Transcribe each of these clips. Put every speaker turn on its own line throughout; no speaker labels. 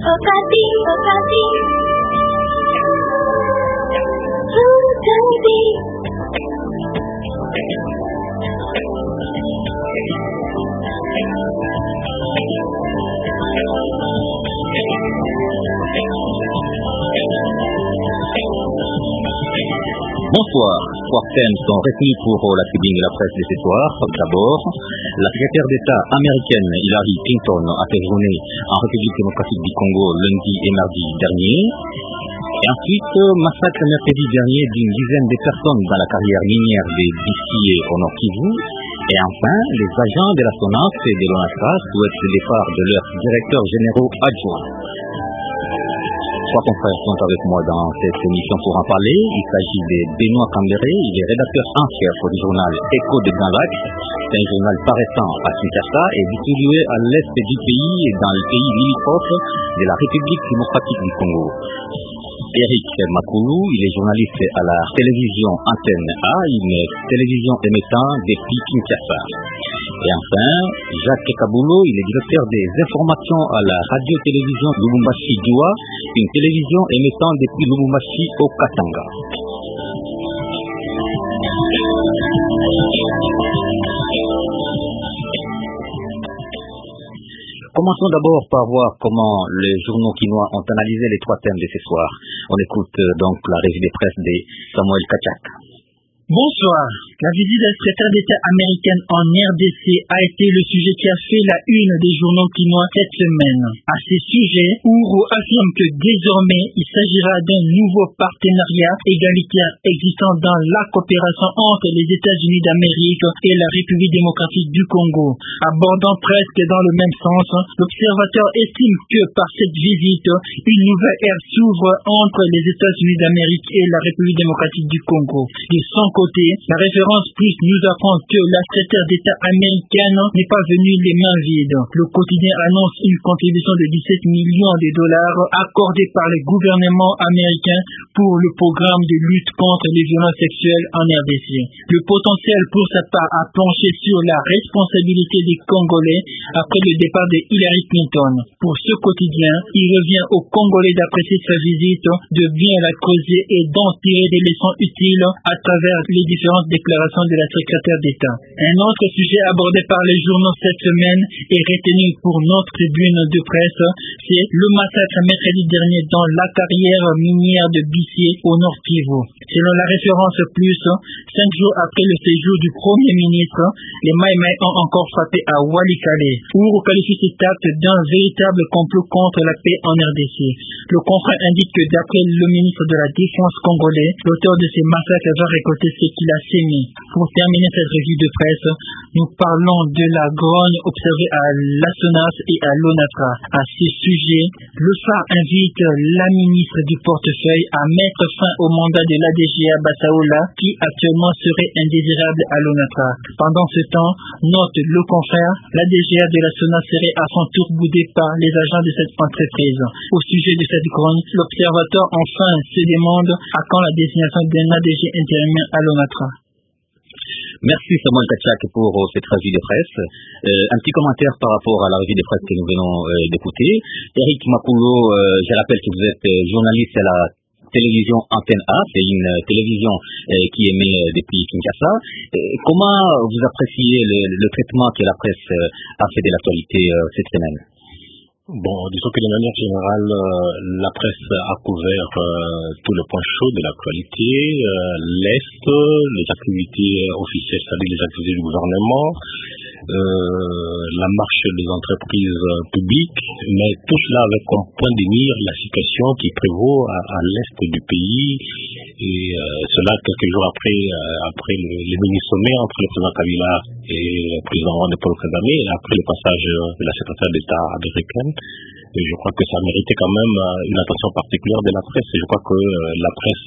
Okapi, Okapi. Okapi.
Bonsoir. Trois thèmes sont retenus pour la tribune de la presse de ce soir. D'abord, la secrétaire d'État américaine Hillary Clinton a séjourné en République démocratique du Congo lundi et mardi dernier. Et ensuite, massacre mercredi dernier d'une dizaine de personnes dans la carrière minière de Bissié au Nord Kivu. Et enfin, les agents de la SONAS et de l'ONATRA souhaitent le départ de leurs directeurs généraux adjoints. Trois confrères sont avec moi dans cette émission pour en parler. Il s'agit de Benoît Cambéré, il est rédacteur en chef du journal Écho de Grand Lac. C'est un journal paraissant à Kinshasa et distribué à l'est du pays et dans les pays limitrophes de la République démocratique du Congo. Eric Makoulou, il est journaliste à la télévision Antenne A, une télévision émettant depuis Kinshasa. Et enfin, Jacques Kaboulou, il est directeur des informations à la radio-télévision Lubumbashi-Djoua, une télévision émettant depuis Lubumbashi au Katanga. Commençons d'abord par voir comment les journaux quinois ont analysé les trois thèmes de ce soir. On écoute donc la revue de presse de Samuel Kachak.
Bonsoir. La visite de la secrétaire d'État américaine en RDC a été le sujet qui a fait la une des journaux quinois cette semaine. À ce sujet, Ouro affirme que désormais, il s'agira d'un nouveau partenariat égalitaire existant dans la coopération entre les États-Unis d'Amérique et la République démocratique du Congo. Abordant presque dans le même sens, l'observateur estime que par cette visite, une nouvelle ère s'ouvre entre les États-Unis d'Amérique et la République démocratique du Congo. De son côté, la référence plus nous apprend que la secrétaire d'État américaine n'est pas venue les mains vides. Le quotidien annonce une contribution de 17 millions de dollars accordée par le gouvernement américain pour le programme de lutte contre les violences sexuelles en RDC. Le potentiel pour sa part a planché sur la responsabilité des Congolais après le départ de Hillary Clinton. Pour ce quotidien, il revient aux Congolais d'apprécier sa visite, de bien la creuser et d'en tirer des leçons utiles à travers les différentes déclarations de la secrétaire d'État. Un autre sujet abordé par les journaux cette semaine et retenu pour notre tribune de presse, c'est le massacre mercredi dernier dans la carrière minière de Bissié au Nord Kivu. Selon la référence plus, 5 jours après le séjour du Premier ministre, les Maïmaï ont encore frappé à Walikale, pour qualifier cet acte d'un véritable complot contre la paix en RDC. Le confrère indique que d'après le ministre de la Défense congolais, l'auteur de ces massacres va récolter ce qu'il a sémé. Pour terminer cette revue de presse, nous parlons de la grogne observée à la SONAS et à l'ONATRA. À ce sujet, le phare invite la ministre du portefeuille à mettre fin au mandat de l'ADGA Bassaoula qui actuellement serait indésirable à l'ONATRA. Pendant ce temps, note le confrère, l'ADGA de la SONAS serait à son tour boudée par les agents de cette entreprise. Au sujet de cette grogne, l'observateur enfin se demande à quand la désignation d'un ADG intérimaire à l'ONATRA.
Merci Samuel Kachak pour cette revue de presse. Un petit commentaire par rapport à la revue de presse que nous venons d'écouter. Eric Makoulou, je rappelle que vous êtes journaliste à la télévision Antenne A, c'est une télévision qui émet depuis Kinshasa. Comment vous appréciez le traitement que la presse a fait de l'actualité cette semaine?
Bon, disons que de manière générale, la presse a couvert tous les points chauds de l'actualité, l'Est, les activités officielles, c'est-à-dire les activités du gouvernement, la marche des entreprises publiques, mais tout cela avec comme point de mire la situation qui prévaut à l'Est du pays, et cela quelques jours après les mini-sommets entre le président Kabila et le président Paul Kagame, et après le passage de la secrétaire d'État américaine. Et je crois que ça méritait quand même une attention particulière de la presse. Et je crois que la presse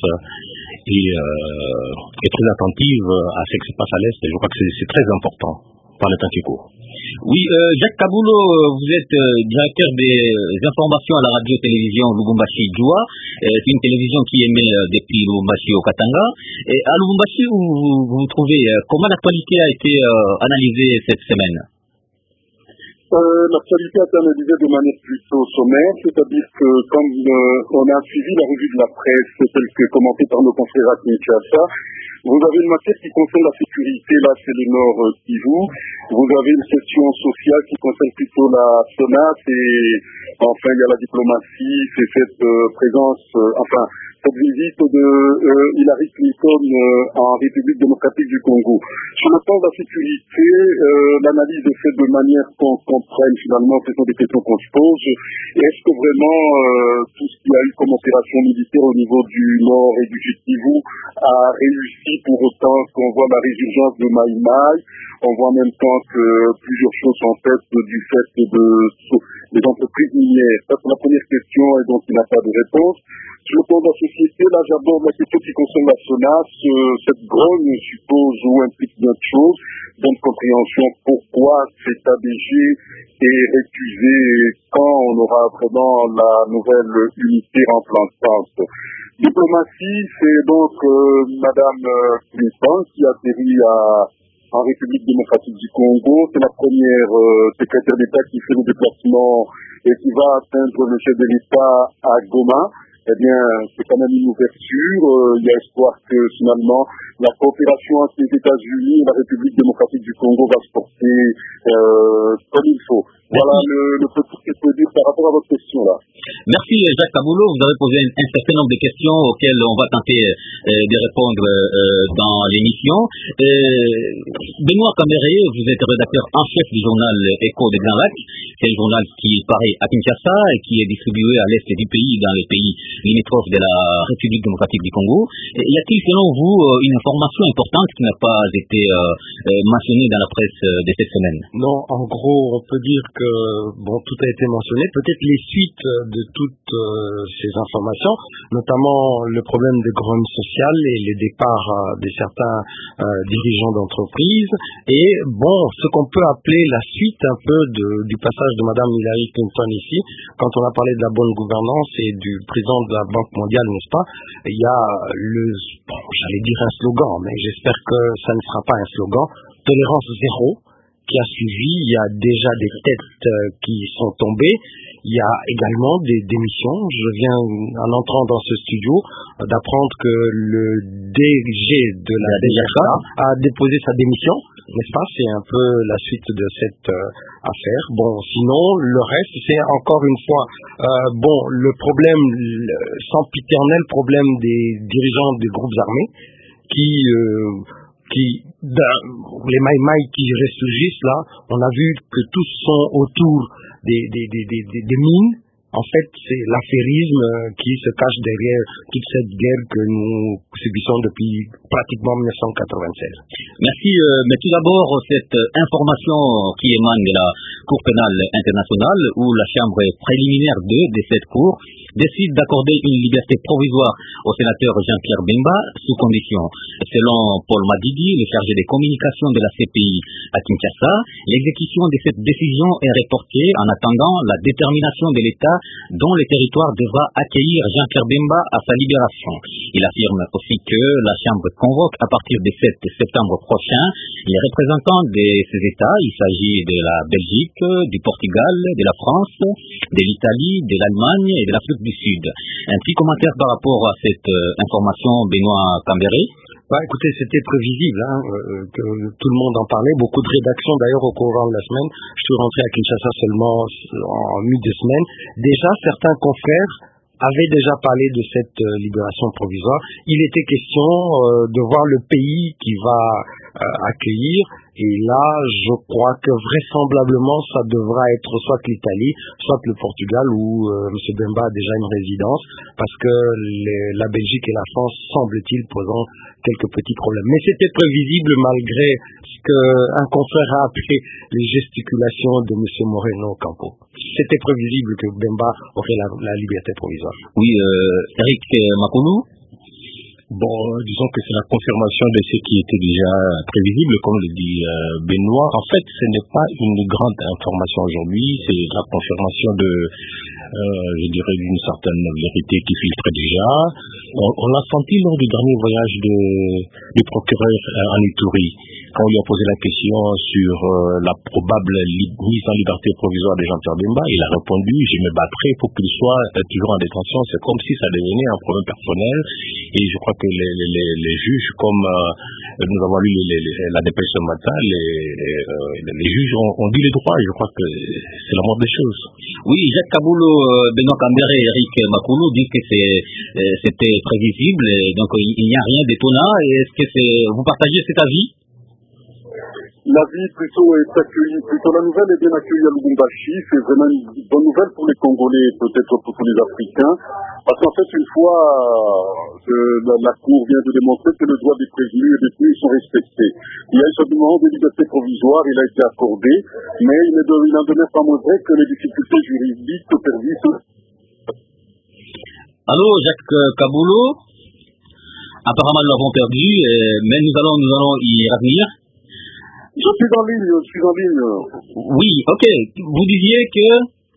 est très attentive à ce qui se passe à l'Est. Et je crois que c'est très important par le temps qui court.
Oui, Jacques Kaboulou, vous êtes directeur des informations à la radio-télévision Lubumbashi-Djoua. C'est une télévision qui émet depuis Lubumbashi au Katanga. Et à Lubumbashi, vous trouvez comment l'actualité a été analysée cette semaine?
L'actualité a été analysée de manière plutôt sommaire, c'est-à-dire que comme on a suivi la revue de la presse telle que commentée par nos confrères à Kinshasa, vous avez une matière qui concerne la sécurité, là c'est le Nord Kivu. Vous avez une question sociale qui concerne plutôt la SONAS et enfin il y a la diplomatie, c'est cette présence, cette visite de Hillary Clinton en République démocratique du Congo. Sur le plan de la sécurité, l'analyse est faite de manière qu'on comprenne finalement, ce sont des questions qu'on se pose. Est-ce que vraiment tout ce qu'il y a eu comme opération militaire au niveau du Nord et du Sud Kivu a réussi pour autant qu'on voit la résurgence de Mai Mai? On voit en même temps que plusieurs choses sont faites du fait des entreprises minières. Ça, c'est la première question et donc il n'a pas de réponse. Sur le plan de la société, là, j'aborde la question qui concerne la SONAS. Cette grogne suppose ou implique d'autres choses, d'une compréhension pourquoi cet ADG est récusé quand on aura vraiment la nouvelle unité remplaçante. Diplomatie, c'est donc Madame Clinton qui atterrit en République démocratique du Congo. C'est la première secrétaire d'État qui fait le déplacement et qui va atteindre le chef de l'État à Goma. Eh bien, c'est quand même une ouverture. Il y a espoir que finalement la coopération entre les États-Unis et la République démocratique du Congo va se porter comme il faut. Voilà le petit que je peux dire par rapport à votre question-là.
Merci Jacques Kaboulou, vous avez posé un certain nombre de questions auxquelles on va tenter de répondre dans l'émission. Benoît Cambéré, vous êtes rédacteur en chef du journal Écho des Grands Lacs. C'est un journal qui paraît à Kinshasa et qui est distribué à l'est du pays, dans les pays limitrophes de la République démocratique du Congo. Y a-t-il selon vous une information importante qui n'a pas été mentionnée dans la presse de cette semaine?
Non, en gros, on peut dire que tout a été mentionné. Peut-être les suites de toutes ces informations, notamment le problème des grogne sociales et les départs de certains dirigeants d'entreprise. Et ce qu'on peut appeler la suite un peu du passage de Madame Hillary Clinton ici, quand on a parlé de la bonne gouvernance et du président de la Banque mondiale, n'est-ce pas? Il y a j'allais dire un slogan, mais j'espère que ça ne sera pas un slogan, tolérance zéro, qui a suivi. Il y a déjà des têtes qui sont tombées. Il y a également des démissions. Je viens, en entrant dans ce studio, d'apprendre que le DG de la DGA a déposé sa démission, n'est-ce pas? C'est un peu la suite de cette affaire. Sinon, le reste, c'est encore une fois, le problème sempiternel problème des dirigeants des groupes armés les Mai-Mai qui ressurgissent là, on a vu que tous sont autour des mines. En fait, c'est l'affairisme qui se cache derrière toute cette guerre que nous subissons depuis pratiquement 1996.
Merci. Mais tout d'abord, cette information qui émane de la Cour pénale internationale, où la chambre préliminaire 2 de cette cour décide d'accorder une liberté provisoire au sénateur Jean-Pierre Bemba sous condition. Selon Paul Madidi, le chargé des communications de la CPI à Kinshasa, l'exécution de cette décision est reportée en attendant la détermination de l'État dont le territoire devra accueillir Jean-Pierre Bemba à sa libération. Il affirme aussi que la Chambre convoque à partir du 7 septembre prochain les représentants de ces États. Il s'agit de la Belgique, du Portugal, de la France, de l'Italie, de l'Allemagne et de l'Afrique du Sud. Un petit commentaire par rapport à cette information, Benoît Cambéré?
Écoutez, c'était prévisible que tout le monde en parlait. Beaucoup de rédactions d'ailleurs au courant de la semaine. Je suis rentré à Kinshasa seulement en mi-de-semaine. Déjà, certains confrères avaient déjà parlé de cette libération provisoire. Il était question de voir le pays qui va accueillir. Et là, je crois que vraisemblablement, ça devra être soit l'Italie, soit le Portugal, où M. Bemba a déjà une résidence, parce que la Belgique et la France, semble-t-il, posant quelques petits problèmes. Mais c'était prévisible malgré ce qu'un confrère a appelé les gesticulations de M. Moreno Campo. C'était prévisible que Bemba aurait la liberté provisoire.
Oui, Eric Makoulou.
Disons que c'est la confirmation de ce qui était déjà prévisible, comme le dit Benoît. En fait, ce n'est pas une grande information aujourd'hui, c'est la confirmation de je dirais d'une certaine vérité qui filtrait déjà. On l'a senti lors du dernier voyage du procureur en Ituri, quand on lui a posé la question sur la probable mise en liberté provisoire de Jean-Pierre Bemba. Il a répondu: je me battrai pour qu'il soit toujours en détention. C'est comme si ça devenait un problème personnel. Et je crois que les juges, comme nous avons lu la dépêche ce matin, les juges ont dit les droits. Je crois que c'est la moindre des choses.
Oui, Jacques Kaboulou, Benoît Cambéré et Eric Makoulou disent que c'était prévisible, et donc il n'y a rien d'étonnant. Est-ce que vous partagez cet avis?
L'avis plutôt est accueilli, plutôt la nouvelle est bien accueillie à Lubumbashi. C'est vraiment une bonne nouvelle pour les Congolais, peut-être pour tous les Africains. Parce qu'en fait, une fois que la Cour vient de démontrer que le droit des prévenus et des détenus sont respectés. Il y a eu ce moment de liberté provisoire, il a été accordé, mais il n'en demeure pas moins vrai que les difficultés juridiques persistent.
Allô, Jacques Kaboulou? Apparemment, nous l'avons perdu, mais nous allons y revenir.
Je suis en ligne.
Oui, ok. Vous disiez que...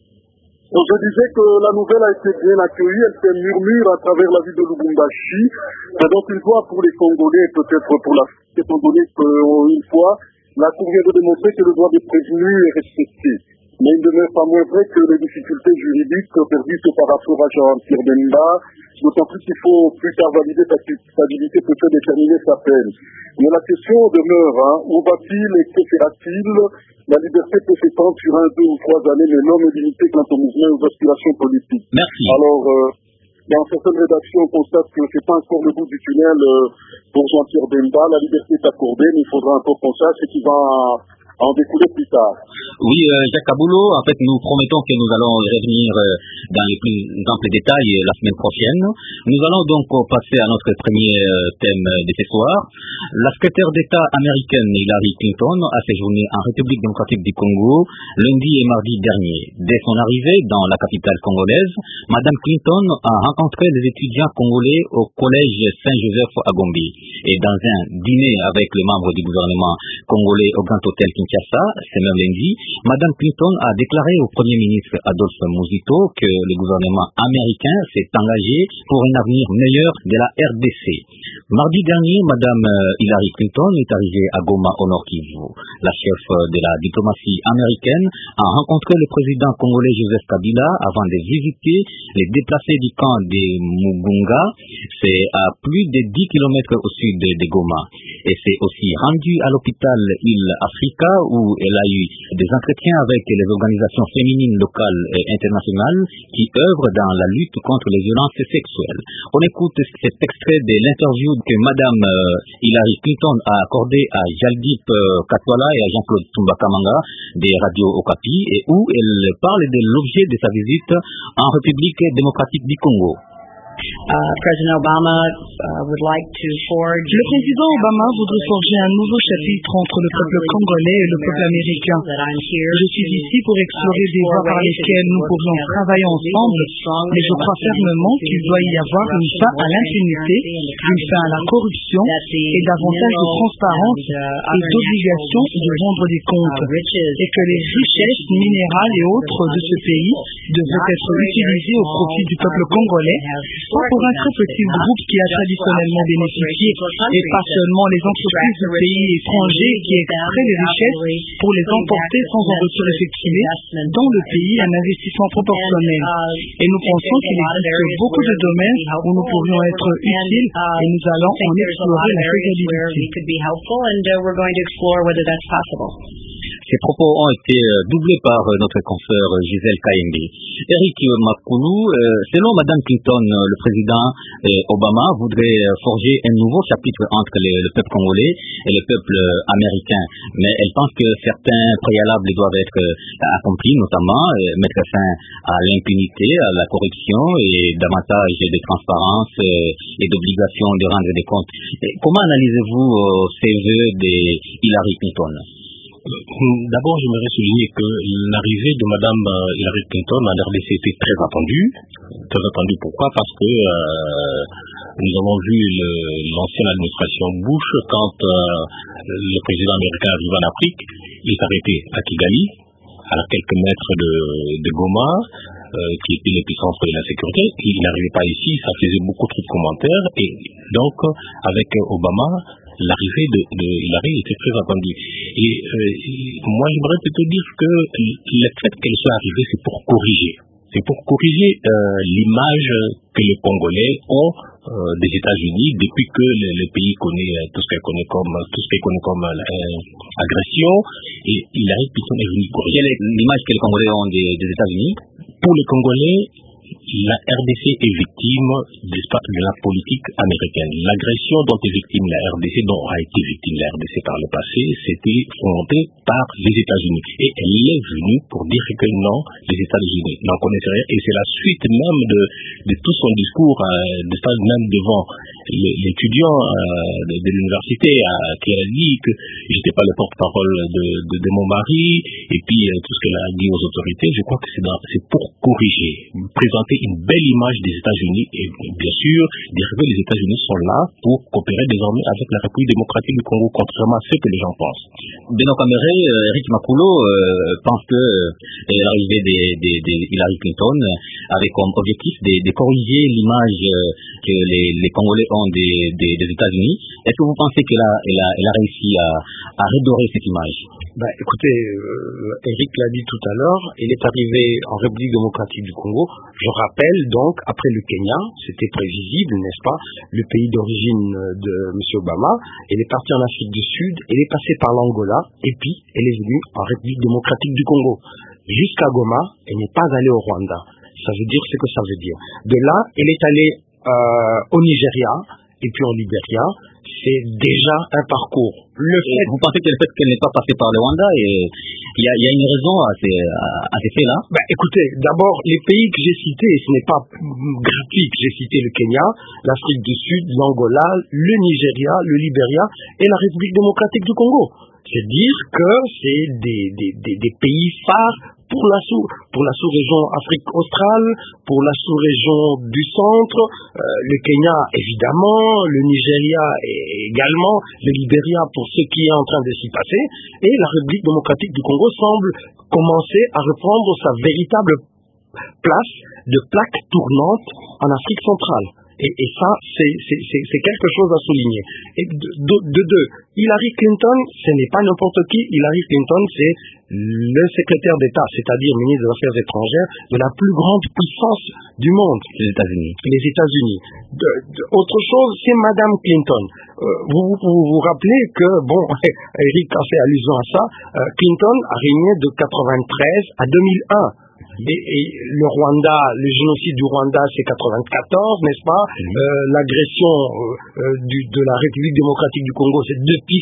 Je disais que la nouvelle a été bien accueillie, elle fait murmure à travers la ville de Lubumbashi. C'est donc une fois pour les Congolais, peut-être pour l'Afrique, étant donné qu'une fois, la Cour vient de démontrer que le droit des prévenus est respecté. Mais il ne demeure pas moins vrai que les difficultés juridiques persistent par rapport à Jean-Pierre Bemba, d'autant plus qu'il faut plus tard valider sa culpabilité pour faire déterminer sa peine. Mais la question demeure, où va-t-il et que fera-t-il? La liberté peut s'étendre sur 1, 2 ou 3 années, mais non est limité quant au mouvement et aux aspirations politiques.
Merci.
Alors, dans certaines rédactions, on constate que c'est pas encore le bout du tunnel pour Jean-Pierre Bemba. La liberté est accordée, mais il faudra encore qu'on sache ce qui va en découler plus tard.
Oui, Jacques Kaboulou, en fait, nous promettons que nous allons revenir dans les plus amples détails la semaine prochaine. Nous allons donc passer à notre premier thème de ce soir. La secrétaire d'État américaine Hillary Clinton a séjourné en République démocratique du Congo lundi et mardi dernier. Dès son arrivée dans la capitale congolaise, Madame Clinton a rencontré les étudiants congolais au collège Saint-Joseph à Gombe. Et dans un dîner avec les membres du gouvernement congolais au Grand Hôtel Kinshasa, ce même lundi, Madame Clinton a déclaré au Premier ministre Adolphe Muzito que le gouvernement américain s'est engagé pour un avenir meilleur de la RDC. Mardi dernier, Madame Hillary Clinton est arrivée à Goma au Nord Kivu. La chef de la diplomatie américaine a rencontré le président congolais Joseph Kabila avant de visiter les déplacés du camp de Mugunga. C'est à plus de 10 km au sud de Goma. Et s'est aussi rendue à l'hôpital Île Africa où elle a eu des entretiens avec les organisations féminines locales et internationales qui œuvrent dans la lutte contre les violences sexuelles. On écoute cet extrait de l'interview que Madame Hillary Clinton a accordé à Jaldip Katwala et à Jean-Claude Tumbakamanga des radios Okapi et où elle parle de l'objet de sa visite en République démocratique du Congo.
President Obama would like to forge.
Le président Obama voudrait forger un nouveau chapitre entre le peuple congolais et le peuple américain. Je suis ici pour explorer des voies par lesquelles nous pourrions travailler ensemble, mais je crois fermement qu'il doit y avoir une fin à l'impunité, une fin à la corruption et davantage de transparence et d'obligation de rendre des comptes, et que les richesses minérales et autres de ce pays devraient être utilisées au profit du peuple congolais, pas pour un très petit groupe qui a traditionnellement bénéficié, et pas seulement les entreprises du pays étranger qui extraient les richesses pour les emporter sans en retour effectué dans le pays un investissement proportionnel. Et nous pensons qu'il existe beaucoup de domaines où nous pourrions être utiles et nous allons en explorer la faisabilité.
Ces propos ont été doublés par notre consoeur Gisèle Kayembe. Eric Makoulou, selon Madame Clinton, le président Obama voudrait forger un nouveau chapitre entre le peuple congolais et le peuple américain. Mais elle pense que certains préalables doivent être accomplis, notamment mettre fin à l'impunité, à la corruption et davantage de transparence et d'obligation de rendre des comptes. Comment analysez-vous ces vœux de Hillary Clinton?
D'abord, j'aimerais souligner que l'arrivée de Madame Hillary Clinton en RDC était très attendue. Très attendue, pourquoi? Parce que nous avons vu l'ancienne administration Bush, quand le président américain arrive en Afrique, il s'est arrêté à Kigali, à quelques mètres de Goma. qui étaient les puissances de la sécurité. Il n'arrivait pas ici, ça faisait beaucoup trop de commentaires, et donc avec Obama, l'arrivée de Hillary était très attendue. Et moi, j'aimerais plutôt dire que le fait qu'elle soit arrivée, c'est pour corriger. C'est pour corriger l'image que les Congolais ont des États-Unis depuis que le pays connaît tout ce qu'elle connaît comme agression. Et Hillary Clinton est venue corriger.
Quelle est l'image que les Congolais ont des États-Unis?
Pour les Congolais, la RDC est victime de la politique américaine. L'agression dont est victime la RDC, dont a été victime la RDC par le passé, c'était fondé par les États-Unis. Et elle est venue pour dire que non, les États-Unis n'en connaissaient rien. Et c'est la suite même de tout son discours, de ça même devant l'étudiant de l'université, qui a dit que j'étais pas le porte-parole de mon mari, et puis tout ce qu'elle a dit aux autorités. Je crois que c'est pour corriger, présenter une belle image des États-Unis, et bien sûr dire que les États-Unis sont là pour coopérer désormais avec la République démocratique du Congo, contrairement à ce que les gens pensent.
Benoît Kamere, Eric Makulo pense que l'arrivée de Hillary Clinton avait comme objectif de corriger l'image que les Congolais ont des États-Unis. Est-ce que vous pensez qu'elle a réussi à redorer cette image?
Écoutez, Eric l'a dit tout à l'heure, elle est arrivée en République démocratique du Congo. Je rappelle donc, après le Kenya, c'était prévisible, n'est-ce pas, le pays d'origine de M. Obama. Elle est partie en Afrique du Sud, elle est passée par l'Angola, et puis elle est venue en République démocratique du Congo. Jusqu'à Goma, elle n'est pas allée au Rwanda. Ça veut dire ce que ça veut dire. De là, elle est allée au Nigeria, et puis au Libéria. C'est déjà un parcours.
Vous pensez que le fait qu'elle n'est pas passée par le Rwanda, il y a une raison à ces faits-là?
Écoutez, d'abord, les pays que j'ai cités, ce n'est pas gratuit que j'ai cité le Kenya, l'Afrique du Sud, l'Angola, le Nigeria, le Libéria et la République démocratique du Congo. C'est dire que c'est des pays phares pour la sous-région Afrique australe, pour la sous-région du centre, le Kenya évidemment, le Nigeria également, le Libéria pour ce qui est en train de s'y passer, et la République démocratique du Congo semble commencer à reprendre sa véritable place de plaque tournante en Afrique centrale. Et ça, c'est quelque chose à souligner. Et de deux, Hillary Clinton, ce n'est pas n'importe qui. Hillary Clinton, c'est le secrétaire d'État, c'est-à-dire ministre des Affaires étrangères de la plus grande puissance du monde.
Les États-Unis.
Les États-Unis. Autre chose, c'est Madame Clinton. Vous rappelez que, Eric a fait allusion à ça, Clinton a régné de 93 à 2001. Et le Rwanda, le génocide du Rwanda, c'est 94, n'est-ce pas? L'agression de la République démocratique du Congo, c'est depuis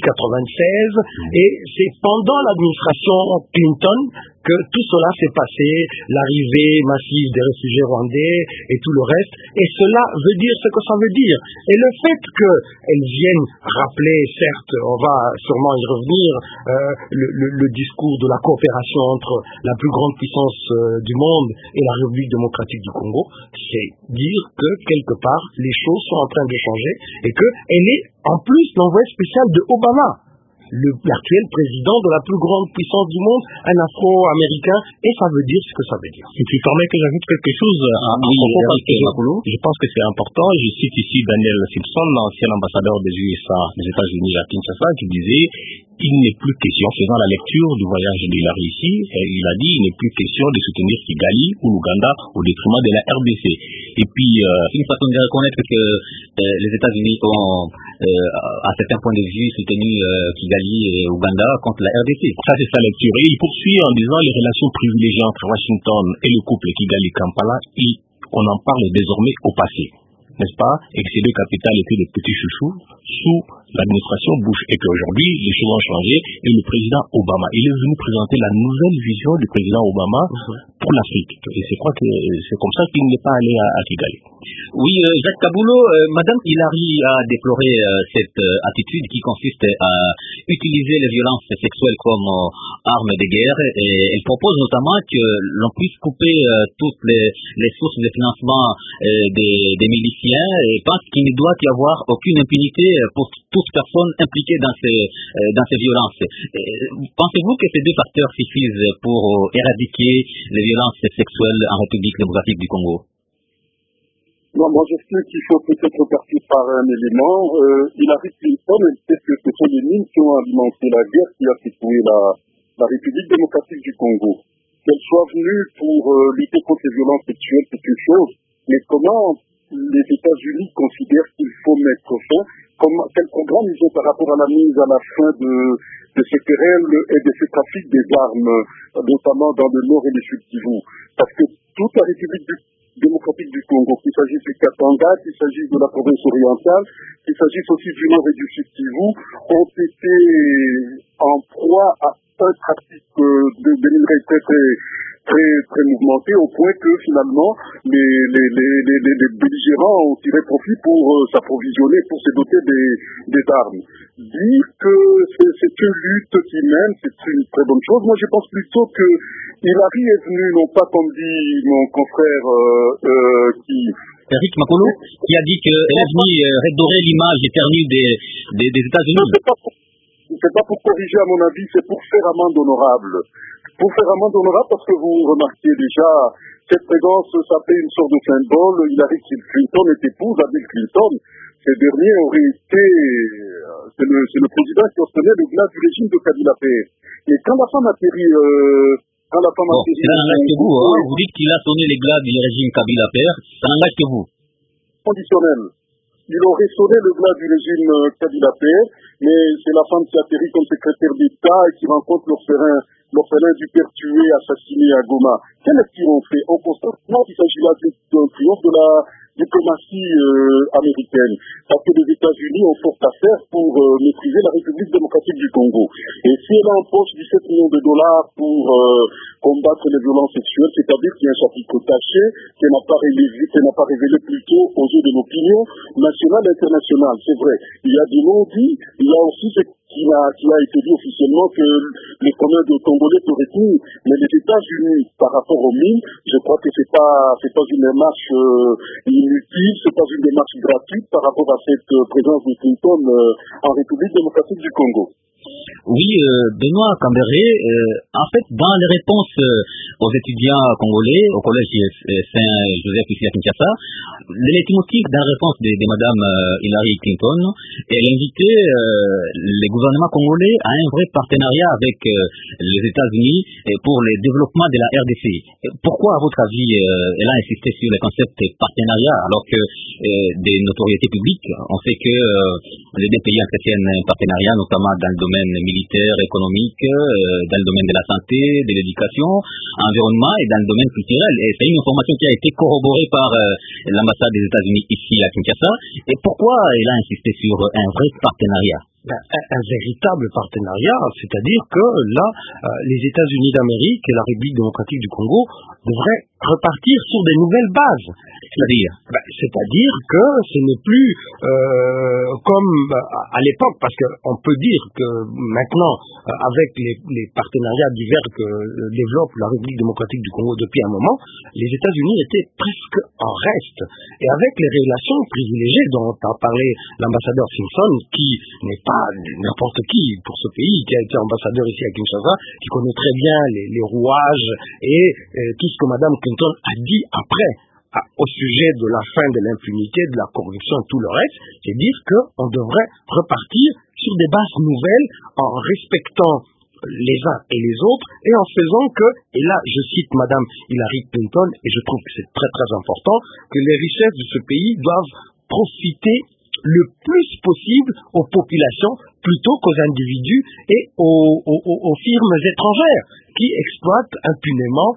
96. Et c'est pendant l'administration Clinton que tout cela s'est passé, l'arrivée massive des réfugiés rwandais et tout le reste. Et cela veut dire ce que ça veut dire. Et le fait qu'elles viennent rappeler, certes, on va sûrement y revenir, le discours de la coopération entre la plus grande puissance du monde et la République démocratique du Congo, c'est dire que quelque part les choses sont en train de changer et qu'elle est en plus l'envoyé spécial de Obama, l'actuel président de la plus grande puissance du monde, un Afro-Américain, et ça veut dire ce que ça veut dire.
Si tu permets que j'ajoute quelque chose à propos, parce que je pense que c'est important. Je cite ici Daniel Simpson, l'ancien ambassadeur des États-Unis à Kinshasa, qui disait: il n'est plus question, faisant la lecture du voyage de Hillary ici, il a dit: il n'est plus question de soutenir Kigali ou l'Ouganda au détriment de la RDC. Et puis,
une façon de reconnaître que les États-Unis ont, à certains points de vue, soutenu Kigali et Ouganda contre la RDC.
Ça, c'est sa lecture. Et il poursuit en disant: les relations privilégiées entre Washington et le couple Kigali-Kampala, on en parle désormais au passé, n'est-ce pas? Et que ces deux capitales étaient des petits chouchous sous l'administration Bush, et qu'aujourd'hui, les choses ont changé, et le président Obama, il est venu présenter la nouvelle vision du président Obama pour l'Afrique. Et je crois que c'est comme ça qu'il n'est pas allé à Kigali.
Oui, Jacques Kaboulou, Madame Hillary a déploré cette attitude qui consiste à utiliser les violences sexuelles comme arme de guerre, et elle propose notamment que l'on puisse couper toutes les sources de financement des miliciens, et pense qu'il ne doit y avoir aucune impunité pour toute personne impliquée dans ces violences. Pensez-vous que ces deux facteurs suffisent pour éradiquer les violences sexuelles en République démocratique du Congo?
Non, moi j'estime qu'il faut peut-être partir par un élément. Hillary Clinton, elle sait que ce sont les mines qui ont alimenté la guerre qui a secoué la République démocratique du Congo. Qu'elle soit venue pour lutter contre les violences sexuelles, c'est une chose, mais comment les États-Unis considèrent qu'il faut mettre fin, quel programme ils ont par rapport à la mise à la fin de ces querelles et de ce trafic des armes, notamment dans le nord et le sud Kivu. Parce que toute la République démocratique du Congo, qu'il s'agisse du Katanga, qu'il s'agisse de la province orientale, qu'il s'agisse aussi du nord et du sud Kivu, ont été en proie à un trafic de minerais très mouvementé, au point que finalement les belligérants ont tiré profit pour s'approvisionner, pour se doter des armes. Dire que c'est une lutte qui mène, c'est une très bonne chose. Moi je pense plutôt que Hillary est venue, non pas comme dit mon confrère
Eric Makolo, qui a dit qu'elle est venue redorer l'image éternelle des États-Unis.
C'est pas pour corriger à mon avis, c'est pour faire amende honorable. Pour faire amende honorable, parce que vous remarquez déjà, cette présence, ça fait une sorte de symbole. Hillary Clinton est épouse à Bill Clinton. Ces derniers auraient été, c'est le président qui ostennait le glas du régime de Kabila Père. Et quand la femme atterrit,
Ça n'engage que vous, hein. Vous dites qu'il a sonné les glas du régime Kabila Père, ça n'engage que vous.
Conditionnel. Il aurait sonné le glas du régime Kabila Père, mais c'est la femme qui atterrit comme secrétaire d'État et qui rencontre l'orphelin du père tué, assassiné à Goma. Quel est-ce qu'ils ont fait? On constate qu'il s'agit là d'un triomphe de la diplomatie américaine, parce que les États-Unis ont fort à faire pour maîtriser la République démocratique du Congo. Et si elle empoche 17 millions de dollars pour combattre les violences sexuelles, c'est-à-dire qu'il y a un chapitre caché qu'elle n'a pas révélé plus tôt aux yeux de l'opinion nationale et internationale. C'est vrai, il y a des non-dits, il y a aussi ce qui a été dit officiellement que les communs de Congolais seraient tenus. Mais les États-Unis, par rapport aux mines, je crois que c'est pas une démarche inutile, c'est pas une démarche gratuite par rapport à cette présence de Clinton en République démocratique du Congo.
Oui, Benoît Cambéré, en fait, dans les réponses aux étudiants congolais, au collège Saint-Joseph ici à Kinshasa, le leitmotiv dans la réponse de Madame Hillary Clinton, elle invitait les gouvernements congolais à un vrai partenariat avec les États-Unis pour le développement de la RDC. Pourquoi, à votre avis, elle a insisté sur le concept de partenariat alors que des notoriétés publiques, on sait que les deux pays entretiennent un partenariat, notamment dans le domaine militaire, économique, dans le domaine de la santé, de l'éducation, environnement et dans le domaine culturel. Et c'est une information qui a été corroborée par l'ambassade des États-Unis ici à Kinshasa. Et pourquoi elle a insisté sur un vrai partenariat?
Un véritable partenariat, c'est-à-dire que là, les États-Unis d'Amérique et la République démocratique du Congo devraient repartir sur des nouvelles bases. C'est-à-dire que ce n'est plus comme à l'époque, parce qu'on peut dire que maintenant, avec les partenariats divers que développe la République démocratique du Congo depuis un moment, les États-Unis étaient presque en reste. Et avec les relations privilégiées dont a parlé l'ambassadeur Simpson, qui n'est pas n'importe qui pour ce pays, qui a été ambassadeur ici à Kinshasa, qui connaît très bien les rouages et tout ce que Madame Clinton a dit après au sujet de la fin de l'impunité, de la corruption et tout le reste, c'est dire qu'on devrait repartir sur des bases nouvelles en respectant les uns et les autres et en faisant que, et là je cite Madame Hillary Clinton et je trouve que c'est très très important, que les richesses de ce pays doivent profiter le plus possible aux populations plutôt qu'aux individus et aux firmes étrangères qui exploitent impunément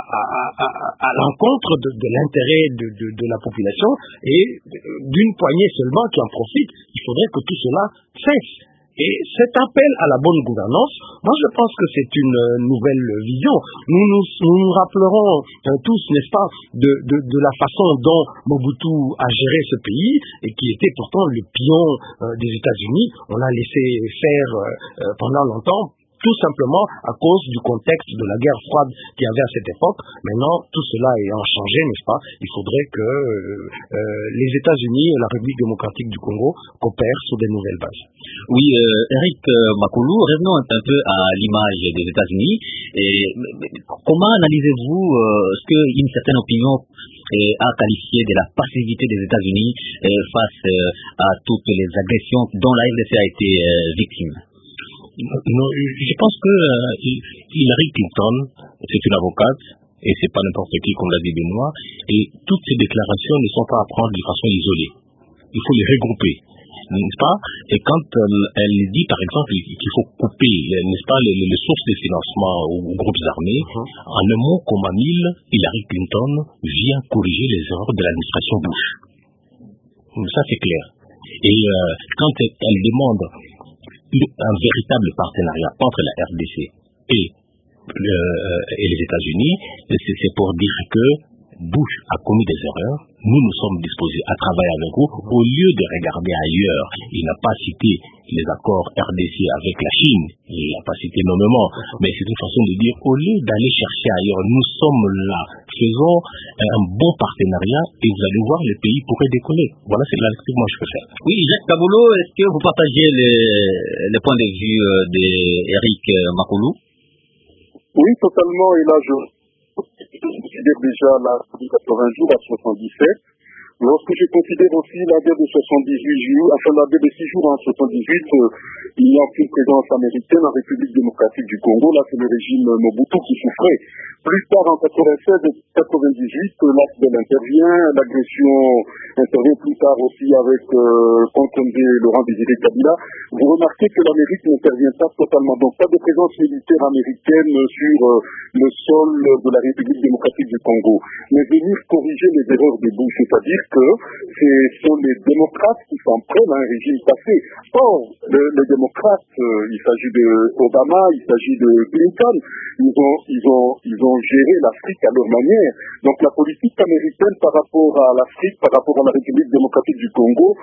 à l'encontre de l'intérêt de la population et d'une poignée seulement qui en profite. Il faudrait que tout cela cesse. Et cet appel à la bonne gouvernance, moi je pense que c'est une nouvelle vision. Nous nous rappellerons tous, n'est-ce pas, de la façon dont Mobutu a géré ce pays et qui était pourtant le pion des États-Unis. On l'a laissé faire pendant longtemps tout simplement à cause du contexte de la guerre froide qu'il y avait à cette époque. Maintenant, tout cela ayant changé, n'est-ce pas, il faudrait que les États-Unis et la République démocratique du Congo coopèrent sur des nouvelles bases.
Oui, Eric Makoulou, revenons un peu à l'image des États-Unis. Comment analysez-vous ce qu'une certaine opinion a qualifié de la passivité des États-Unis face à toutes les agressions dont la RDC a été victime?
Non, je pense que Hillary Clinton, c'est une avocate, et c'est pas n'importe qui, comme l'a dit Benoît, et toutes ces déclarations ne sont pas à prendre de façon isolée. Il faut les regrouper, n'est-ce pas? Et quand elle dit, par exemple, qu'il faut couper, n'est-ce pas, les sources de financement aux groupes armés, en un mot comme à mille, Hillary Clinton vient corriger les erreurs de l'administration Bush. Ça, c'est clair. Et quand elle demande un véritable partenariat entre la RDC et les États-Unis, c'est pour dire que Bush a commis des erreurs, nous sommes disposés à travailler avec vous, au lieu de regarder ailleurs. Il n'a pas cité les accords RDC avec la Chine, il n'a pas cité nommément, mais c'est une façon de dire, au lieu d'aller chercher ailleurs, nous sommes là, faisons un bon partenariat et vous allez voir, le pays pourrait décoller. Voilà, c'est la lecture que moi je peux faire.
Oui, Jacques Kaboulou, est-ce que vous partagez les points de vue d'Eric Makoulou?
Oui, totalement, et là je considère déjà la 80 jours à 77. Lorsque je considère aussi la guerre de 78 jours, enfin la guerre de 6 jours en 78, il n'y a aucune présence américaine en République démocratique du Congo. Là, c'est le régime Mobutu qui souffrait. Plus tard, en 96 et 98, l'AFDEL intervient, l'agression intervient plus tard aussi avec Concombre Laurent Désiré Kabila. Vous remarquez que l'Amérique n'intervient pas totalement. Donc, pas de présence militaire américaine sur le sol de la République démocratique du Congo. Mais venir corriger les erreurs de Bush, c'est-à-dire que ce sont les démocrates qui s'en prennent à un régime passé. Or, les démocrates, il s'agit de Obama, il s'agit de Clinton, ils ont géré l'Afrique à leur manière. Donc la politique américaine par rapport à l'Afrique, par rapport à la République démocratique du Congo,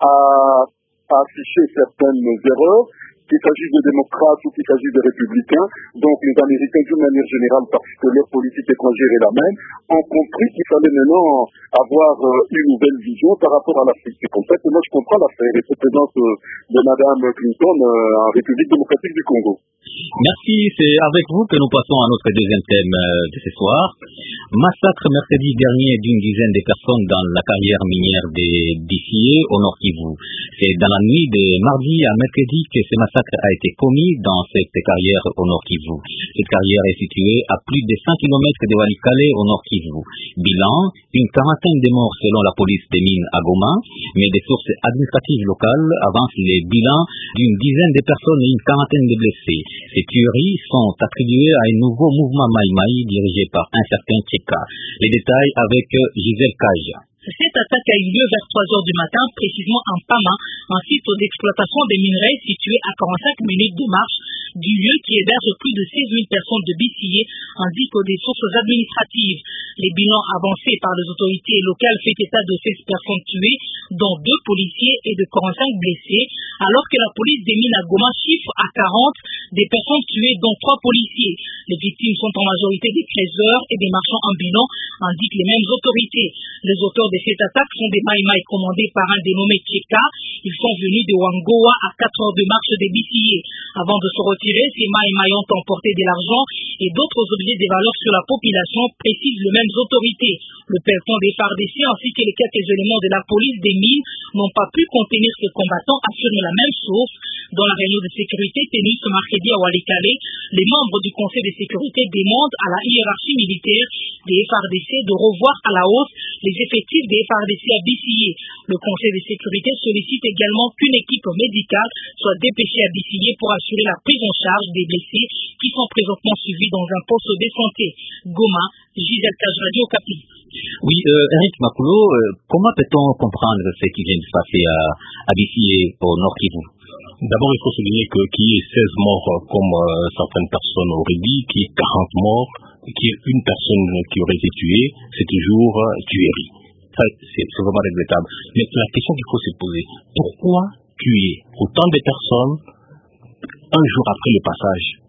a affiché certaines erreurs, qu'il s'agisse de démocrates ou qu'il s'agisse de républicains. Donc les Américains, d'une manière générale, parce que leur politique étrangère est la même, ont compris qu'il fallait maintenant avoir une nouvelle vision par rapport à l'Afrique. C'est comme ça que moi je comprends l'affaire et cette présence de Madame Clinton en République démocratique du Congo.
Merci, c'est avec vous que nous passons à notre deuxième thème de ce soir. Massacre mercredi dernier d'une dizaine de personnes dans la carrière minière de Bissié au Nord Kivu. C'est dans la nuit de mardi à mercredi que ce massacre a été commis dans cette carrière au Nord Kivu. Cette carrière est située à plus de 100 km de Walikale au Nord Kivu. Bilan, une quarantaine de morts selon la police des mines à Goma, mais des sources administratives locales avancent les bilans d'une dizaine de personnes et une quarantaine de blessés. Ces tueries sont attribuées à un nouveau mouvement Maïmaï dirigé par un certain Tcheka. Les détails avec Gisèle Kaja.
Cette attaque a eu lieu vers 3 heures du matin, précisément en Pama, un site d'exploitation des minerais situé à 45 minutes de marche du lieu qui héberge plus de 16 000 personnes de Bissié, indiquent des sources administratives. Les bilans avancés par les autorités locales fait état de 16 personnes tuées, dont 2 policiers et de 45 blessés, alors que la police des mines à Goma chiffre à 40 des personnes tuées, dont 3 policiers. Les victimes sont en majorité des trésors et des marchands ambulants, indiquent les mêmes autorités. Les auteurs de cette attaque sont des Maïmaï commandés par un dénommé Tcheka. Ils sont venus de Wangoa à 4 heures de marche des Bissié. Avant de se retirer, ces Maïmaï ont emporté de l'argent et d'autres objets de valeur sur la population, précisent les mêmes autorités. Le peloton des FARDC ainsi que les quelques éléments de la police des mines n'ont pas pu contenir ces combattants, affirme la même source. Dans la réunion de sécurité tenue ce mercredi à Walikale, les membres du Conseil de sécurité demandent à la hiérarchie militaire des FARDC de revoir à la hausse les effectifs des FARDC à Bissié. Le Conseil de sécurité sollicite également qu'une équipe médicale soit dépêchée à Bissié pour assurer la prise en charge des blessés qui sont présentement suivis dans un poste de santé. Goma, Gisèle Kaj, Radio Okapi.
Oui, Eric Makoulou, comment peut-on comprendre ce qui vient de se passer à Bissié au Nord Kivu?
D'abord, il faut souligner que qu'il y ait 16 morts, comme certaines personnes auraient dit, qu'il y ait 40 morts, qu'il y ait une personne qui aurait été tuée, c'est toujours tuerie. Ça, c'est vraiment regrettable. Mais la question qu'il faut se poser, pourquoi tuer autant de personnes un jour après le passage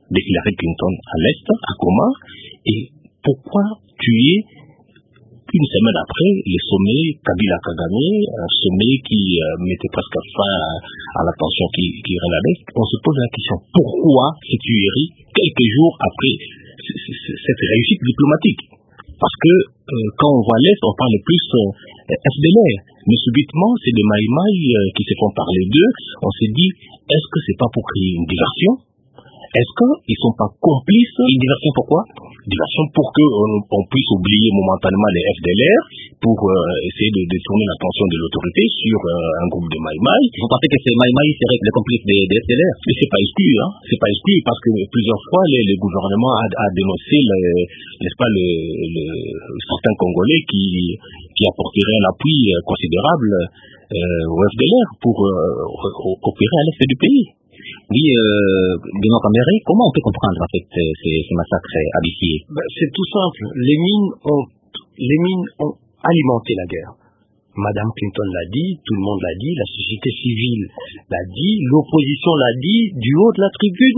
de Hillary Clinton à l'Est, à Goma, et pourquoi tuer une semaine après le sommet Kabila-Kagame, un sommet qui mettait presque fin à la tension qui règne à l'Est. On se pose la question, pourquoi ces tueries quelques jours après cette réussite diplomatique? Parce que quand on voit l'Est, on parle plus FDLR. Mais subitement, c'est des Maïmaï qui se font parler d'eux. On se dit, est-ce que c'est pas pour créer une diversion? Est-ce qu'ils sont pas complices? Une diversion pourquoi? Diversion pour qu'on puisse oublier momentanément les FDLR, pour essayer de détourner l'attention de l'autorité sur un groupe de Maïmaï.
Vous pensez que ces Maïmaï seraient les complices des FDLR?
Mais c'est pas exclu, hein. C'est pas exclu parce que plusieurs fois le gouvernement a dénoncé, n'est-ce pas, certains Congolais qui apporteraient un appui considérable au FDLR pour opérer à l'est du pays.
Oui, Benoît Cambéré, comment on peut comprendre en fait ces massacres à Bissier?
C'est tout simple. Les mines ont alimenté la guerre. Madame Clinton l'a dit, tout le monde l'a dit, la société civile l'a dit, l'opposition l'a dit du haut de la tribune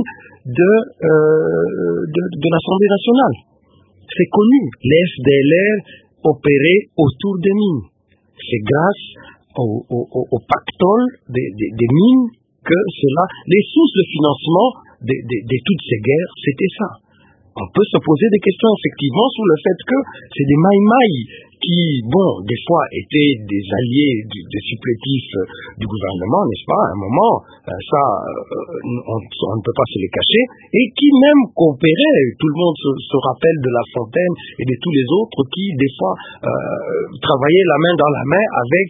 de l'Assemblée nationale. C'est connu. Les FDLR opéraient autour des mines. C'est grâce au pactole des mines que les sources de financement de toutes ces guerres, c'était ça. On peut se poser des questions effectivement sur le fait que c'est des Maïmaï qui, des fois étaient des alliés des supplétifs du gouvernement, n'est-ce pas, à un moment, on ne peut pas se les cacher, et qui même coopéraient. Tout le monde se rappelle de La Fontaine et de tous les autres qui, des fois, travaillaient la main dans la main avec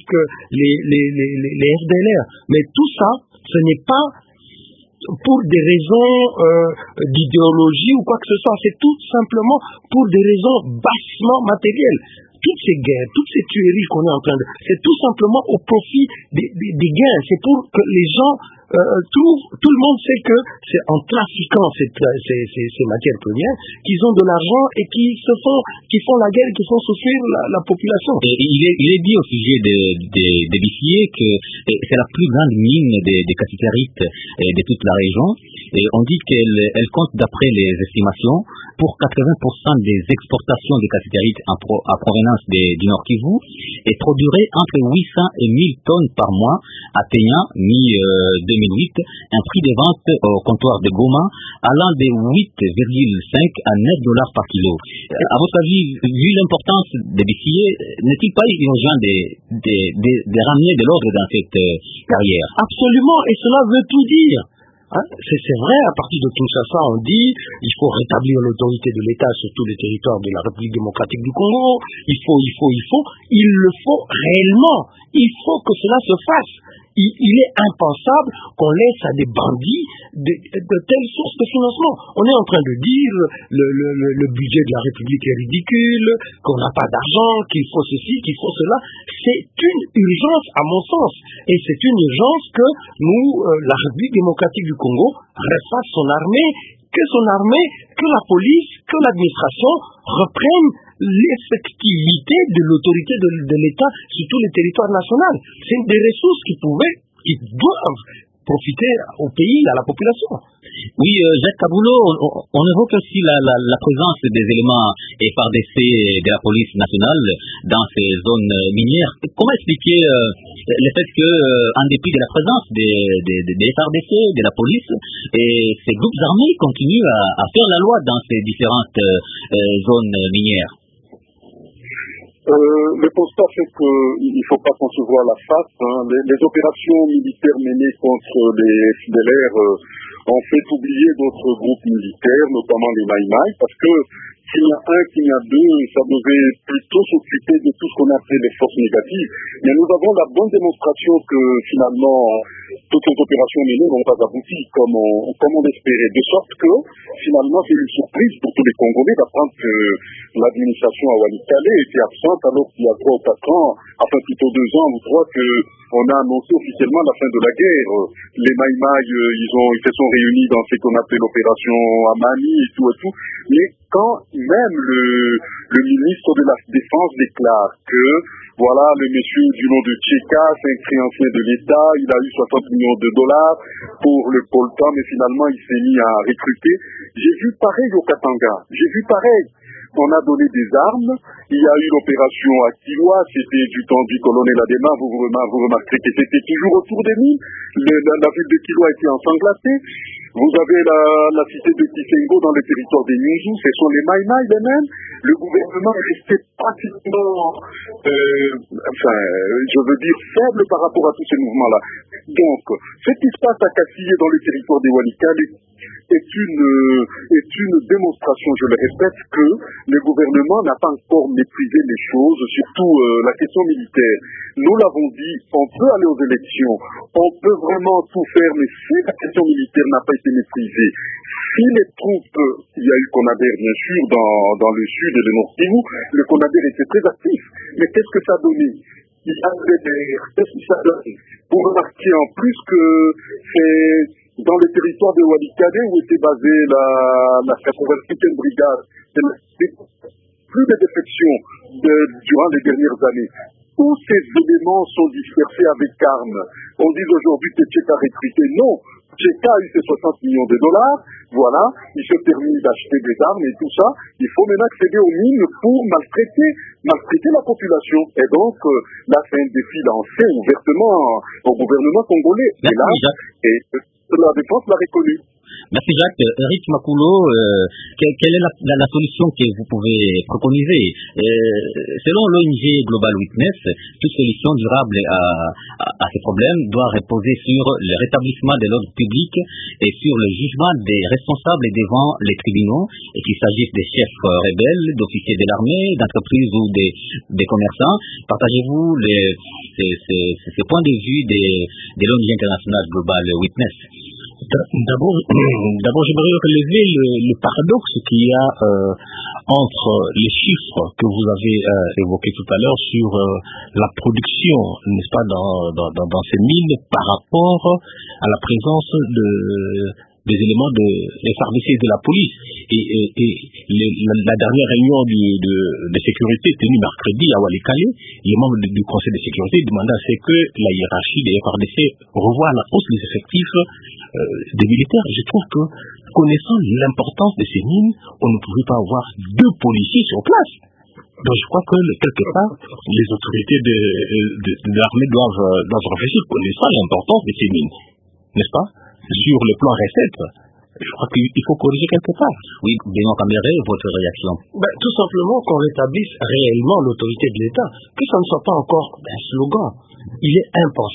les FDLR. Mais tout ça, ce n'est pas pour des raisons d'idéologie ou quoi que ce soit, c'est tout simplement pour des raisons bassement matérielles. Toutes ces guerres, toutes ces tueries qu'on est en train de... C'est tout simplement au profit des gains. C'est pour que les gens tout le monde sait que c'est en trafiquant ces matières premières qu'ils ont de l'argent et qui font la guerre, qui font souffrir la population.
Et il est dit au sujet des Bissier que c'est la plus grande mine des cassitérites de toute la région. Et on dit qu'elle compte, d'après les estimations, pour 80% des exportations des cassitérites à provenance du Nord Kivu et produirait entre 800 et 1000 tonnes par mois, atteignant mi-2008 un prix de vente au comptoir de Goma allant de 8,5 à 9 $ par kilo. À votre avis, vu l'importance des Bissier, n'est-il pas urgent de ramener de l'ordre dans cette carrière?
Absolument, et cela veut tout dire. C'est vrai, à partir de Kinshasa, on dit il faut rétablir l'autorité de l'État sur tous les territoires de la République démocratique du Congo, il le faut réellement, il faut que cela se fasse. Il est impensable qu'on laisse à des bandits de telles sources de financement. On est en train de dire le budget de la République est ridicule, qu'on n'a pas d'argent, qu'il faut ceci, qu'il faut cela. C'est une urgence à mon sens. Et c'est une urgence que la République démocratique du Congo, refasse son armée, que la police, que l'administration reprennent l'effectivité de l'autorité de l'État sur tous les territoires nationaux. C'est des ressources qui doivent profiter au pays, à la population.
Oui, Jacques Kaboulot, on évoque aussi la présence des éléments FARDC de la police nationale dans ces zones minières. Comment expliquer le fait que, en dépit de la présence des FARDC, de la police, et ces groupes armés continuent à faire la loi dans ces différentes zones minières?
Le constat fait qu'il ne faut pas qu'on se voit à la face. Les opérations militaires menées contre les FDLR ont fait oublier d'autres groupes militaires, notamment les Maïmaï, parce que s'il y a un, qu'il y a deux, ça devait plutôt s'occuper de tout ce qu'on appelle les forces négatives. Mais nous avons la bonne démonstration que finalement, toutes les opérations menées n'ont pas abouti comme on l'espérait. De sorte que, finalement, c'est une surprise pour tous les Congolais d'apprendre que l'administration à Walikale était absente alors qu'il y a 3 ou 4 ans, enfin plutôt 2 ans ou 3, qu'on a annoncé officiellement la fin de la guerre. Les Maïmaï, ils se sont réunis dans ce qu'on appelle l'opération Amani et tout. Mais quand même le ministre de la Défense déclare que Voilà, le monsieur du nom de Tcheka, c'est un créancier de l'État, il a eu 60 millions de dollars pour le Polta, mais finalement il s'est mis à recruter. J'ai vu pareil au Katanga, j'ai vu pareil. On a donné des armes, il y a eu l'opération à Kilwa, c'était du temps du colonel Adema, vous remarquerez que c'était toujours autour des mines, la ville de Kilwa était ensanglantée. Vous avez la cité de Kisengo dans le territoire des Nyunzu, ce sont les Maïmaï les mêmes. Le gouvernement est resté pratiquement, je veux dire, faible par rapport à tous ces mouvements-là. Donc, ce qui se passe à Kassiyé dans le territoire des Walikale est une démonstration, je le répète, que le gouvernement n'a pas encore maîtrisé les choses, surtout la question militaire. Nous l'avons dit, on peut aller aux élections, on peut vraiment tout faire, mais si la question militaire n'a pas été maîtrisée, si les troupes, il y a eu Konader bien sûr dans le sud et le nord Kivu, le Konader était très actif, mais qu'est-ce que ça a donné? Il y a qu'est-ce que ça donne? Pour remarquer en plus que c'est dans le territoire de Walikale où était basée la 85e brigade, plus de défections durant les dernières années. Tous ces éléments sont dispersés avec armes. On dit aujourd'hui que Tcheka a recruté. Non, Tcheka a eu ses 60 millions de dollars. Voilà, il s'est permis d'acheter des armes et tout ça. Il faut maintenant accéder aux mines pour maltraiter la population. Et donc, là, c'est un défi lancé ouvertement au gouvernement congolais. Et là, la défense l'a reconnu.
Merci Jacques. Eric Makulo, quelle est la solution que vous pouvez préconiser? Selon l'ONG Global Witness, toute solution durable à ces problèmes doit reposer sur le rétablissement de l'ordre public et sur le jugement des responsables devant les tribunaux, et qu'il s'agisse des chefs rebelles, d'officiers de l'armée, d'entreprises ou des commerçants. Partagez-vous ces points de vue de l'ONG internationale Global Witness?
D'abord, j'aimerais relever le paradoxe qu'il y a entre les chiffres que vous avez évoqués tout à l'heure sur la production, n'est-ce pas, dans ces mines par rapport à la présence des éléments des services de la police. Et la dernière réunion de sécurité tenue mercredi à Walikale, les membres du Conseil de sécurité demandaient à ce que la hiérarchie des FRDC revoie la hausse des effectifs des militaires. Je trouve que, connaissant l'importance de ces mines, on ne pouvait pas avoir 2 policiers sur place. Donc je crois que quelque part, les autorités de l'armée doivent réfléchir, connaissant l'importance de ces mines, n'est-ce pas? Sur le plan recette, je crois qu'il faut corriger quelque part.
Oui, Benoît Cambéré, votre réaction?
Tout simplement qu'on rétablisse réellement l'autorité de l'État, que ça ne soit pas encore un slogan. Il est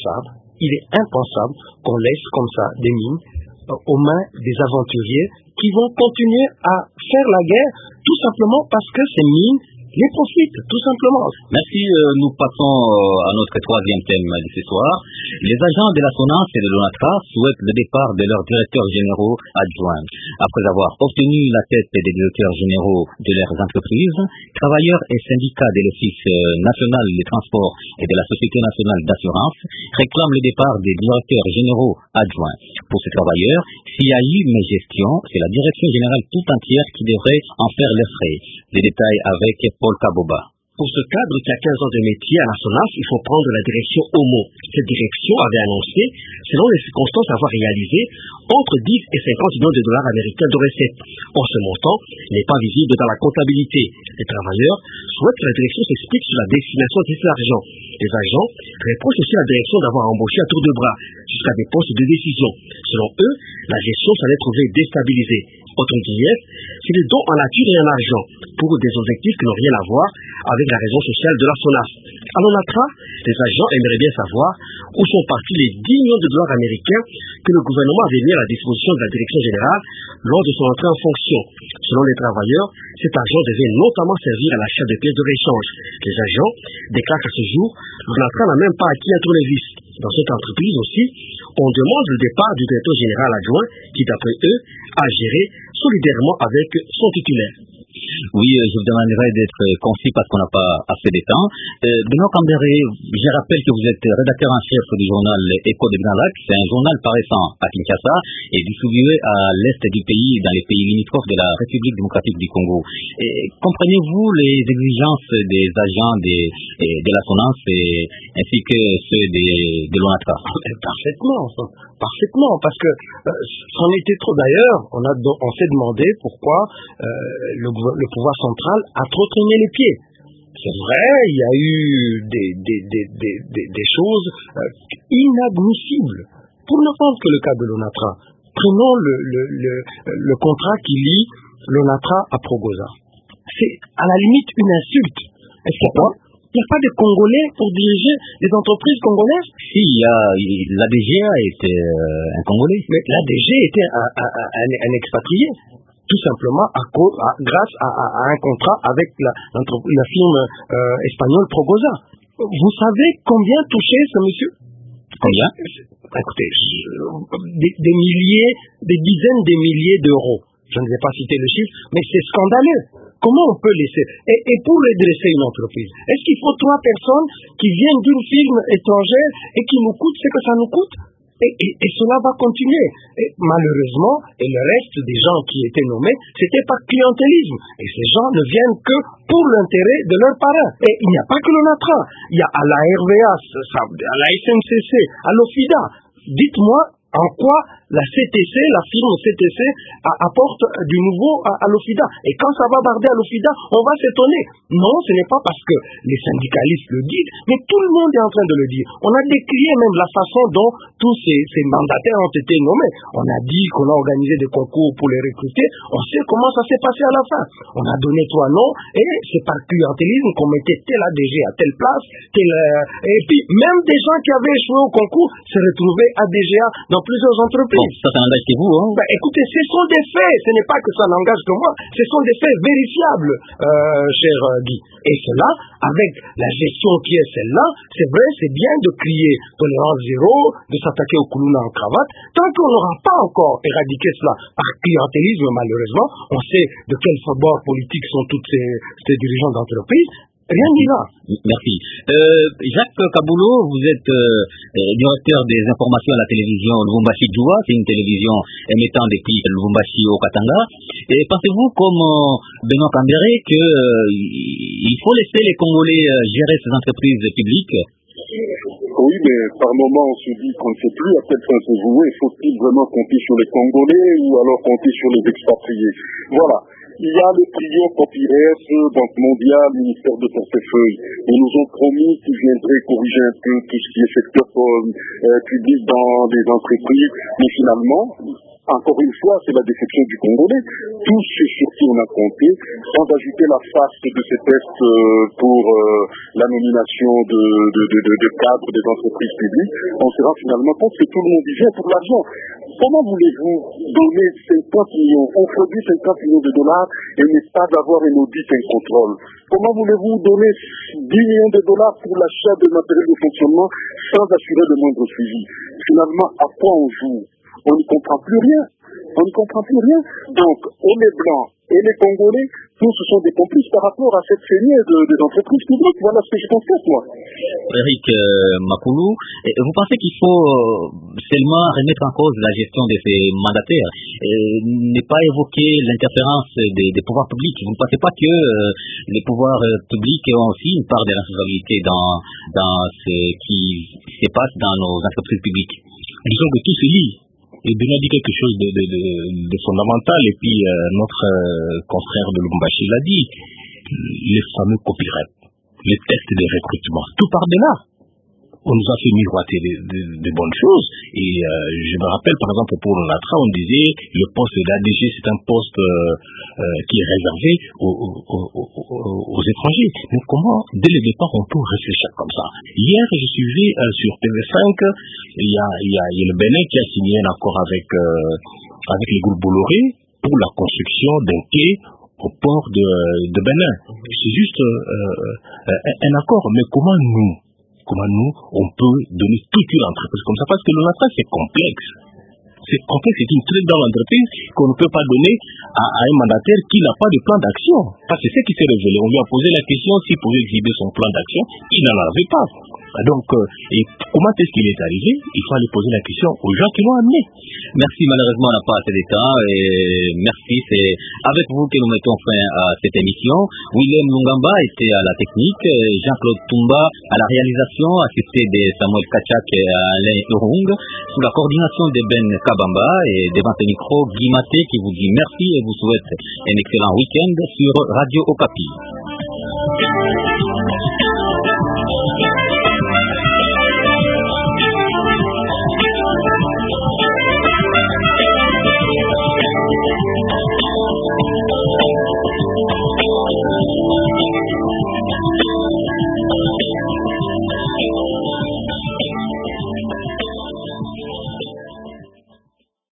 impensable qu'on laisse comme ça des mines aux mains des aventuriers qui vont continuer à faire la guerre tout simplement parce que ces mines les profitent, tout simplement.
Merci. Nous passons à notre 3e thème de ce soir. Les agents de la SONAS et de l'ONATRA souhaitent le départ de leurs directeurs généraux adjoints. Après avoir obtenu la tête des directeurs généraux de leurs entreprises, travailleurs et syndicats de l'Office national des transports et de la Société nationale d'assurance réclament le départ des directeurs généraux adjoints. Pour ces travailleurs, CIAI mais gestion, c'est la direction générale tout entière qui devrait en faire les frais. Les détails avec Paul Kaboba.
Pour ce cadre qui a 15 ans de métier à la SONAS, il faut prendre la direction HOMO. Cette direction avait annoncé, selon les circonstances, avoir réalisé entre 10 et 50 millions de dollars américains de recettes. Or, ce montant n'est pas visible dans la comptabilité. Les travailleurs souhaitent que la direction s'explique sur la destination de cet argent. Les agents reprochent aussi la direction d'avoir embauché à tour de bras jusqu'à des postes de décision. Selon eux, la gestion s'en est trouvée déstabilisée. Autrement dit, c'est des dons en nature et en argent pour des objectifs qui n'ont rien à voir avec la raison sociale de la SONAS. À l'ONATRA, les agents aimeraient bien savoir où sont partis les 10 millions de dollars américains que le gouvernement avait mis à la disposition de la direction générale lors de son entrée en fonction. Selon les travailleurs, cet argent devait notamment servir à l'achat de pièces de réchange. Les agents déclarent qu'à ce jour, l'ONATRA n'a même pas acquis un tournevis. Dans cette entreprise aussi, on demande le départ du directeur général adjoint qui, d'après eux, a géré solidairement avec son titulaire.
Oui, je vous demanderai d'être concis parce qu'on n'a pas assez de temps. Benoît Cambéré, je rappelle que vous êtes rédacteur en chef du journal Écho des Grands Lacs. C'est un journal paraissant à Kinshasa et distribué à l'est du pays, dans les pays limitrophes de la République démocratique du Congo. Comprenez-vous les exigences des agents de la SONAS ainsi que ceux de l'ONATRA?
Parfaitement, parce que c'en était trop. D'ailleurs, on s'est demandé pourquoi le pouvoir central a trop traîné les pieds. C'est vrai, il y a eu des choses inadmissibles. Pour ne prendre que le cas de l'ONATRA, prenons le contrat qui lie l'ONATRA à Progosa. C'est à la limite une insulte. Est-ce qu'il n'y a pas de Congolais pour diriger des entreprises congolaises?
Si, l'ADG était un Congolais.
Mais l'ADG était un expatrié. Tout simplement grâce à un contrat avec la firme espagnole Progosa. Vous savez combien touchait ce monsieur?
Combien?
Écoutez, des dizaines de milliers d'euros. Je ne vais pas citer le chiffre, mais c'est scandaleux. Comment on peut laisser? Et pour redresser une entreprise, est-ce qu'il faut 3 personnes qui viennent d'une firme étrangère et qui nous coûtent ce que ça nous coûte? Et cela va continuer. Et malheureusement, et le reste des gens qui étaient nommés, c'était par clientélisme. Et ces gens ne viennent que pour l'intérêt de leurs parrains. Et il n'y a pas que l'ONATRA. Il y a à la RVA, à la SNCC, à l'OFIDA. Dites-moi en quoi la CTC, la firme CTC, apporte du nouveau à l'OFIDA. Et quand ça va barder à l'OFIDA, on va s'étonner. Non, ce n'est pas parce que les syndicalistes le disent, mais tout le monde est en train de le dire. On a décrié même la façon dont tous ces mandataires ont été nommés. On a dit qu'on a organisé des concours pour les recruter. On sait comment ça s'est passé à la fin. On a donné 3 noms et c'est par clientélisme qu'on mettait tel ADG à telle place. Et puis, même des gens qui avaient échoué au concours se retrouvaient ADGA dans plusieurs entreprises.
Bon, ça n'engage que vous, hein?
Écoutez, ce sont des faits. Ce n'est pas que ça n'engage que moi. Ce sont des faits vérifiables, cher Guy. Et cela, avec la gestion qui est celle-là, c'est vrai, c'est bien de crier tolérance zéro, de s'attaquer au Koulouna en cravate. Tant qu'on n'aura pas encore éradiqué cela par clientélisme, malheureusement, on sait de quel bord politique sont toutes ces dirigeants d'entreprise. Rien n'ira.
Merci. Jacques Kaboulou, vous êtes directeur des informations à la télévision Lubumbashi Djoua, c'est une télévision émettant depuis Lubumbashi au Katanga. Et pensez-vous, comme Benoît Cambéré, qu'il faut laisser les Congolais gérer ces entreprises publiques?
Oui, mais par moment on se dit qu'on ne sait plus à quel fin se jouer. Faut-il vraiment compter sur les Congolais ou alors compter sur les expatriés? Voilà. Il y a les prières populaires, Banque mondiale, ministère de portefeuille. Ils nous ont promis qu'ils viendraient corriger un peu tout ce qui est secteur public dans les entreprises. Mais finalement, encore une fois, c'est la déception du Congolais. Tout ce sur qui on a compté, sans ajouter la face de ces tests pour la nomination de cadres des entreprises publiques, on se rend finalement compte que tout le monde y vient pour l'argent. Comment voulez-vous donner 50 millions, on produit 50 millions de dollars et ne pas avoir un audit et un contrôle? Comment voulez-vous donner 10 millions de dollars pour l'achat de matériel de fonctionnement sans assurer le moindre suivi? Finalement, à quoi on joue? On ne comprend plus rien. On ne comprend plus rien. Donc, et les Blancs et les Congolais, tous ce sont des complices par rapport à cette saignée des entreprises publiques. Voilà ce que je constate, moi.
Eric Makoulou, vous pensez qu'il faut seulement remettre en cause la gestion de ces mandataires, ne pas évoquer l'interférence des pouvoirs publics? Vous ne pensez pas que les pouvoirs publics ont aussi une part de responsabilité dans ce qui se passe dans nos entreprises publiques?
Disons que tout se lie. Et Benoît dit quelque chose de fondamental, et puis notre confrère de Lubumbashi l'a dit, les fameux copyrights, les tests de recrutement, tout part de là. On nous a fait miroiter des bonnes choses, et je me rappelle par exemple pour l'ONATRA, on disait le poste d'ADG c'est un poste qui est réservé aux étrangers. Mais comment dès le départ on peut réfléchir comme ça? Hier je suivais sur TV5, il y a le Bénin qui a signé un accord avec le groupe Bolloré pour la construction d'un quai au port de Bénin. C'est juste un accord, mais comment nous, on peut donner toute une entreprise comme ça? Parce que l'ONATRA, c'est complexe. C'est qu'en fait, c'est une très grande entreprise qu'on ne peut pas donner à un mandataire qui n'a pas de plan d'action. Parce que c'est ce qui s'est révélé. On lui a posé la question s'il pouvait exhiber son plan d'action. Il n'en avait pas. Donc, et comment est-ce qu'il est arrivé? Il faut aller poser la question aux gens qui l'ont amené.
Merci, malheureusement, on n'a pas assez de temps. Et merci, c'est avec vous que nous mettons fin à cette émission. William Lungamba était à la technique, Jean-Claude Tumba à la réalisation, assisté de Samuel Kachak et Alain Urung, sous la coordination de Ben Kabamba et devant ce micro, Guy Maté qui vous dit merci et vous souhaite un excellent week-end sur Radio Okapi.